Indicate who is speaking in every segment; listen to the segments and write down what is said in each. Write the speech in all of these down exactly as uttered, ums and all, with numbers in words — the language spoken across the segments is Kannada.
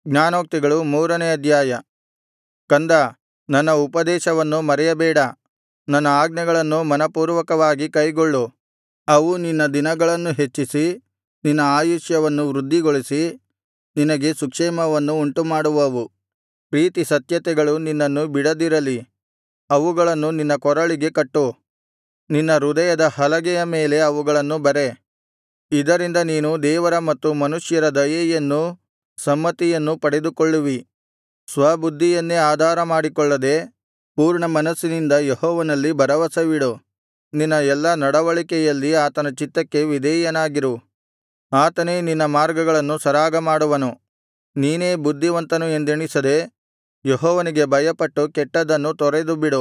Speaker 1: ಜ್ಞಾನೋಕ್ತಿಗಳು ಮೂರನೇ ಅಧ್ಯಾಯ. ಕಂದಾ, ನನ್ನ ಉಪದೇಶವನ್ನು ಮರೆಯಬೇಡ, ನನ್ನ ಆಜ್ಞೆಗಳನ್ನು ಮನಃಪೂರ್ವಕವಾಗಿ ಕೈಗೊಳ್ಳು. ಅವು ನಿನ್ನ ದಿನಗಳನ್ನು ಹೆಚ್ಚಿಸಿ, ನಿನ್ನ ಆಯುಷ್ಯವನ್ನು ವೃದ್ಧಿಗೊಳಿಸಿ, ನಿನಗೆ ಸುಕ್ಷೇಮವನ್ನು ಉಂಟುಮಾಡುವವು. ಪ್ರೀತಿ ಸತ್ಯತೆಗಳು ನಿನ್ನನ್ನು ಬಿಡದಿರಲಿ, ಅವುಗಳನ್ನು ನಿನ್ನ ಕೊರಳಿಗೆ ಕಟ್ಟು. ನಿನ್ನ ಹೃದಯದ ಹಲಗೆಯ ಮೇಲೆ ಅವುಗಳನ್ನು ಬರೆ. ಇದರಿಂದ ನೀನು ದೇವರ ಮತ್ತು ಮನುಷ್ಯರ ದಯೆಯನ್ನೂ ಸಮ್ಮತಿಯನ್ನೂ ಪಡೆದುಕೊಳ್ಳುವಿ. ಸ್ವಬುದ್ಧಿಯನ್ನೇ ಆಧಾರಮಾಡಿಕೊಳ್ಳದೆ ಪೂರ್ಣ ಮನಸ್ಸಿನಿಂದ ಯೆಹೋವನಲ್ಲಿ ಭರವಸವಿಡು. ನಿನ್ನ ಎಲ್ಲಾ ನಡವಳಿಕೆಯಲ್ಲಿ ಆತನ ಚಿತ್ತಕ್ಕೆ ವಿಧೇಯನಾಗಿರು. ಆತನೇ ನಿನ್ನ ಮಾರ್ಗಗಳನ್ನು ಸರಾಗಮಾಡುವನು. ನೀನೇ ಬುದ್ಧಿವಂತನು ಎಂದೆಣಿಸದೆ ಯೆಹೋವನಿಗೆ ಭಯಪಟ್ಟು ಕೆಟ್ಟದ್ದನ್ನು ತೊರೆದುಬಿಡು.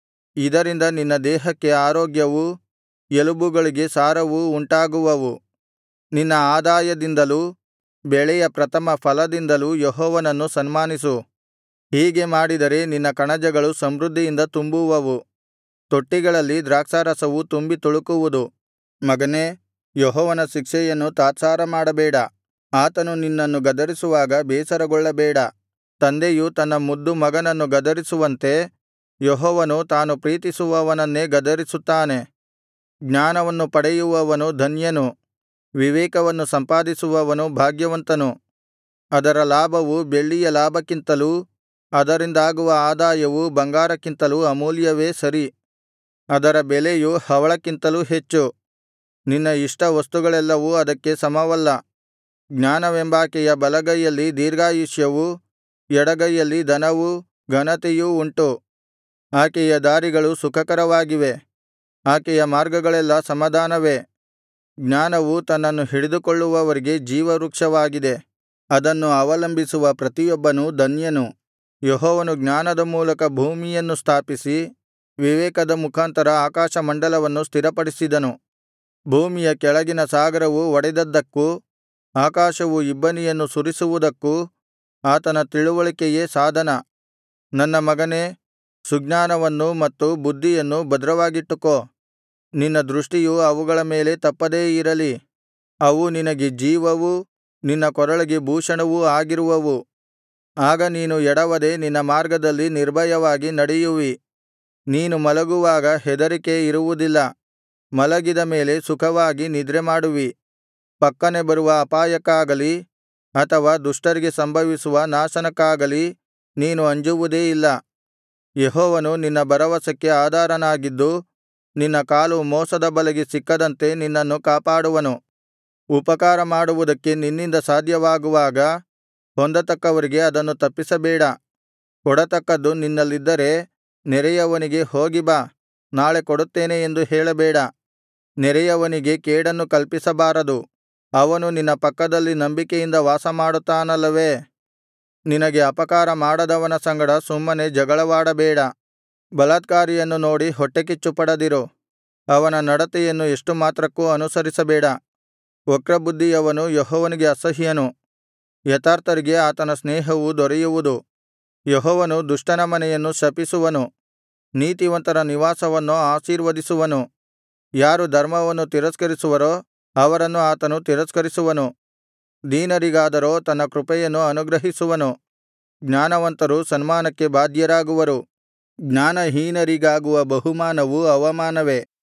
Speaker 1: ಇದರಿಂದ ನಿನ್ನ ದೇಹಕ್ಕೆ ಆರೋಗ್ಯವೂ ಎಲುಬುಗಳಿಗೆ ಸಾರವೂ ಉಂಟಾಗುವವು. ನಿನ್ನ ಆದಾಯದಿಂದಲೂ ಬೆಳೆಯ ಪ್ರಥಮ ಫಲದಿಂದಲೂ ಯೆಹೋವನನ್ನು ಸನ್ಮಾನಿಸು. ಹೀಗೆ ಮಾಡಿದರೆ ನಿನ್ನ ಕಣಜಗಳು ಸಮೃದ್ಧಿಯಿಂದ ತುಂಬುವವು, ತೊಟ್ಟಿಗಳಲ್ಲಿ ದ್ರಾಕ್ಷಾರಸವು ತುಂಬಿ ತುಳುಕುವುದು. ಮಗನೇ, ಯೆಹೋವನ ಶಿಕ್ಷೆಯನ್ನು ತಾತ್ಸಾರ ಮಾಡಬೇಡ. ಆತನು ನಿನ್ನನ್ನು ಗದರಿಸುವಾಗ ಬೇಸರಗೊಳ್ಳಬೇಡ. ತಂದೆಯು ತನ್ನ ಮುದ್ದು ಮಗನನ್ನು ಗದರಿಸುವಂತೆ ಯೆಹೋವನು ತಾನು ಪ್ರೀತಿಸುವವನನ್ನೇ ಗದರಿಸುತ್ತಾನೆ. ಜ್ಞಾನವನ್ನು ಪಡೆಯುವವನು ಧನ್ಯನು, ವಿವೇಕವನ್ನು ಸಂಪಾದಿಸುವವನು ಭಾಗ್ಯವಂತನು. ಅದರ ಲಾಭವು ಬೆಳ್ಳಿಯ ಲಾಭಕ್ಕಿಂತಲೂ ಅದರಿಂದಾಗುವ ಆದಾಯವು ಬಂಗಾರಕ್ಕಿಂತಲೂ ಅಮೂಲ್ಯವೇ ಸರಿ. ಅದರ ಬೆಲೆಯು ಹವಳಕ್ಕಿಂತಲೂ ಹೆಚ್ಚು. ನಿನ್ನ ಇಷ್ಟ ವಸ್ತುಗಳೆಲ್ಲವೂ ಅದಕ್ಕೆ ಸಮವಲ್ಲ. ಜ್ಞಾನವೆಂಬಾಕೆಯ ಬಲಗೈಯಲ್ಲಿ ದೀರ್ಘಾಯುಷ್ಯವೂ ಎಡಗೈಯಲ್ಲಿ ಧನವೂ ಘನತೆಯೂ ಉಂಟು. ಆಕೆಯ ದಾರಿಗಳು ಸುಖಕರವಾಗಿವೆ, ಆಕೆಯ ಮಾರ್ಗಗಳೆಲ್ಲಾ ಸಮಾಧಾನವೇ. ಜ್ಞಾನವು ತನ್ನನ್ನು ಹಿಡಿದುಕೊಳ್ಳುವವರಿಗೆ ಜೀವವೃಕ್ಷವಾಗಿದೆ, ಅದನ್ನು ಅವಲಂಬಿಸುವ ಪ್ರತಿಯೊಬ್ಬನೂ ಧನ್ಯನು. ಯೆಹೋವನು ಜ್ಞಾನದ ಮೂಲಕ ಭೂಮಿಯನ್ನು ಸ್ಥಾಪಿಸಿ, ವಿವೇಕದ ಮುಖಾಂತರ ಆಕಾಶಮಂಡಲವನ್ನು ಸ್ಥಿರಪಡಿಸಿದನು. ಭೂಮಿಯ ಕೆಳಗಿನ ಸಾಗರವು ಒಡೆದದ್ದಕ್ಕೂ ಆಕಾಶವು ಇಬ್ಬನಿಯನ್ನು ಸುರಿಸುವುದಕ್ಕೂ ಆತನ ತಿಳುವಳಿಕೆಯೇ ಸಾಧನ. ನನ್ನ ಮಗನೇ, ಸುಜ್ಞಾನವನ್ನೂ ಮತ್ತು ಬುದ್ಧಿಯನ್ನು ಭದ್ರವಾಗಿಟ್ಟುಕೋ. ನಿನ್ನ ದೃಷ್ಟಿಯು ಅವುಗಳ ಮೇಲೆ ತಪ್ಪದೇ ಇರಲಿ. ಅವು ನಿನಗೆ ಜೀವವೂ ನಿನ್ನ ಕೊರಳಿಗೆ ಭೂಷಣವೂ ಆಗಿರುವವು. ಆಗ ನೀನು ಎಡವದೆ ನಿನ್ನ ಮಾರ್ಗದಲ್ಲಿ ನಿರ್ಭಯವಾಗಿ ನಡೆಯುವಿ. ನೀನು ಮಲಗುವಾಗ ಹೆದರಿಕೆ ಇರುವುದಿಲ್ಲ, ಮಲಗಿದ ಮೇಲೆ ಸುಖವಾಗಿ ನಿದ್ರೆಮಾಡುವಿ. ಪಕ್ಕನೆ ಬರುವ ಅಪಾಯಕ್ಕಾಗಲಿ ಅಥವಾ ದುಷ್ಟರಿಗೆ ಸಂಭವಿಸುವ ನಾಶನಕ್ಕಾಗಲಿ ನೀನು ಅಂಜುವುದೇ ಇಲ್ಲ. ಯೆಹೋವನು ನಿನ್ನ ಭರವಸಕ್ಕೆ ಆಧಾರನಾಗಿದ್ದು, ನಿನ್ನ ಕಾಲು ಮೋಸದ ಬಲೆಗೆ ಸಿಕ್ಕದಂತೆ ನಿನ್ನನ್ನು ಕಾಪಾಡುವನು. ಉಪಕಾರ ಮಾಡುವುದಕ್ಕೆ ನಿನ್ನಿಂದ ಸಾಧ್ಯವಾಗುವಾಗ ಹೊಂದತಕ್ಕವರಿಗೆ ಅದನ್ನು ತಪ್ಪಿಸಬೇಡ. ಕೊಡತಕ್ಕದ್ದು ನಿನ್ನಲ್ಲಿದ್ದರೆ ನೆರೆಯವನಿಗೆ ಹೋಗಿ ಬಾ, ನಾಳೆ ಕೊಡುತ್ತೇನೆ ಎಂದು ಹೇಳಬೇಡ. ನೆರೆಯವನಿಗೆ ಕೇಡನ್ನು ಕಲ್ಪಿಸಬಾರದು, ಅವನು ನಿನ್ನ ಪಕ್ಕದಲ್ಲಿ ನಂಬಿಕೆಯಿಂದ ವಾಸಮಾಡುತ್ತಾನಲ್ಲವೇ. ನಿನಗೆ ಅಪಕಾರ ಮಾಡದವನ ಸಂಗಡ ಸುಮ್ಮನೆ ಜಗಳವಾಡಬೇಡ. ಬಲಾತ್ಕಾರಿಯನ್ನು ನೋಡಿ ಹೊಟ್ಟೆಕಿಚ್ಚುಪಡದಿರು, ಅವನ ನಡತೆಯನ್ನು ಎಷ್ಟು ಮಾತ್ರಕ್ಕೂ ಅನುಸರಿಸಬೇಡ. ವಕ್ರಬುದ್ಧಿಯವನು ಯೆಹೋವನಿಗೆ ಅಸಹ್ಯನು, ಯಥಾರ್ಥರಿಗೆ ಆತನ ಸ್ನೇಹವು ದೊರೆಯುವುದು. ಯೆಹೋವನು ದುಷ್ಟನ ಮನೆಯನ್ನು ಶಪಿಸುವನು, ನೀತಿವಂತರ ನಿವಾಸವನ್ನು ಆಶೀರ್ವದಿಸುವನು. ಯಾರು ಧರ್ಮವನ್ನು ತಿರಸ್ಕರಿಸುವರೋ ಅವರನ್ನು ಆತನು ತಿರಸ್ಕರಿಸುವನು, ದೀನರಿಗಾದರೋ ತನ್ನ ಕೃಪೆಯನ್ನು ಅನುಗ್ರಹಿಸುವನು. ಜ್ಞಾನವಂತರು ಸನ್ಮಾನಕ್ಕೆ ಬಾಧ್ಯರಾಗುವರು, ಜ್ಞಾನಹೀನರಿಗಾಗುವ ಬಹುಮಾನವು ಅವಮಾನವೇ.